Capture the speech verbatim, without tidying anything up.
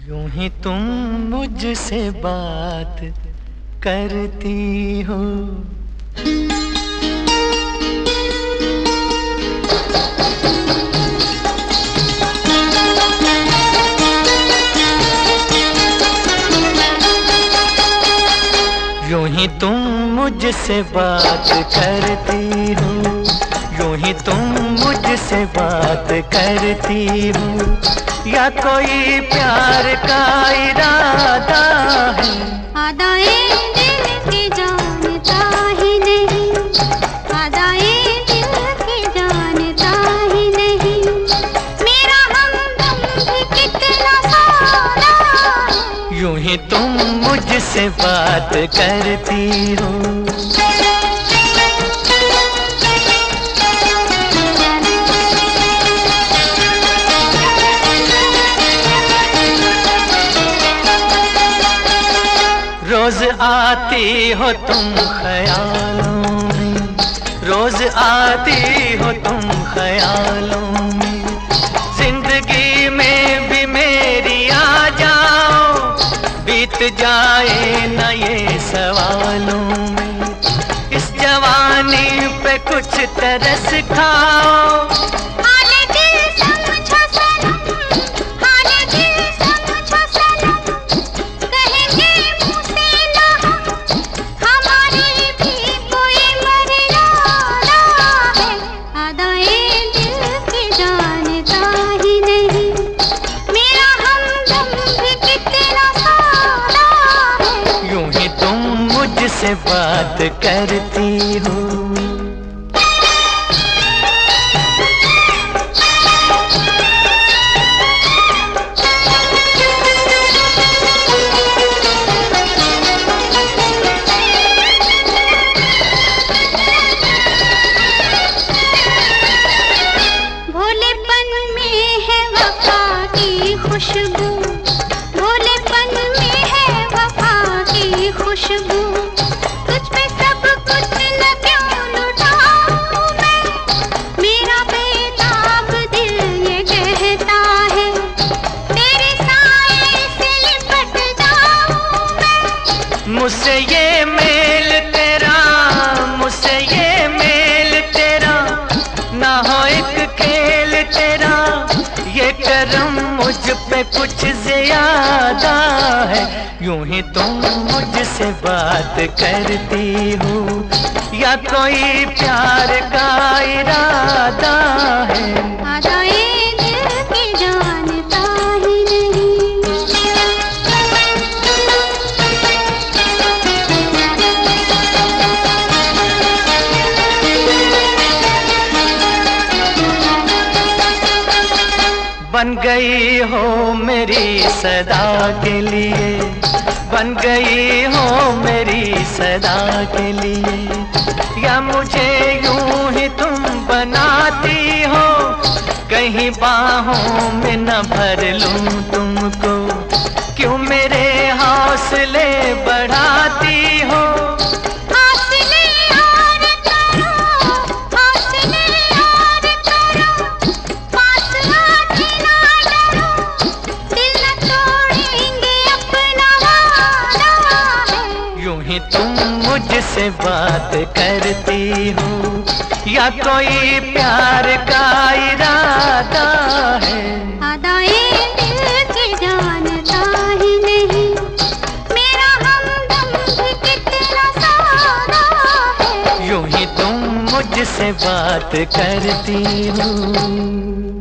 यूं ही तुम मुझसे बात करती हो, यूं ही तुम मुझसे बात करती हो, यूं ही तुम मुझसे बात करती हो, या कोई प्यार का इरादा है? आदाए दिल की जानता ही नहीं, आदाए दिल की जानता ही नहीं, मेरा हमदम भी कितना सादा है। यूं ही तुम मुझसे बात करती हो, रोज आती हो तुम ख्यालों में, रोज आती हो तुम ख्यालों में, जिंदगी में भी मेरी आ जाओ, बीत जाए न ये सवालों में, इस जवानी पे कुछ तरस खाओ। से बात करती हो, भोलेपन में है वफा की खुशबू, भोलेपन में है वफा की खुशबू, मुझसे ये मेल तेरा, मुझसे ये मेल तेरा, ना हो एक खेल तेरा, ये करम मुझ पे कुछ ज्यादा है। यूं ही तुम मुझसे बात करती हो, या कोई प्यार का इरादा है? आदाए दिल की जानता ही नहीं, बन गई हो मेरी सदा के लिए, बन गई हो मेरी सदा के लिए, या मुझे यूं ही तुम बनाती हो, कहीं बाहों में न भर लूं तुमको, क्यों मेरे हौसले बढ़ाती हो? तुम मुझसे बात करती हो, या कोई प्यार का इरादा है? आदाए दिल की जानता ही नहीं, मेरा हमदम भी कितना सादा है। यूं ही तुम मुझसे बात करती हो।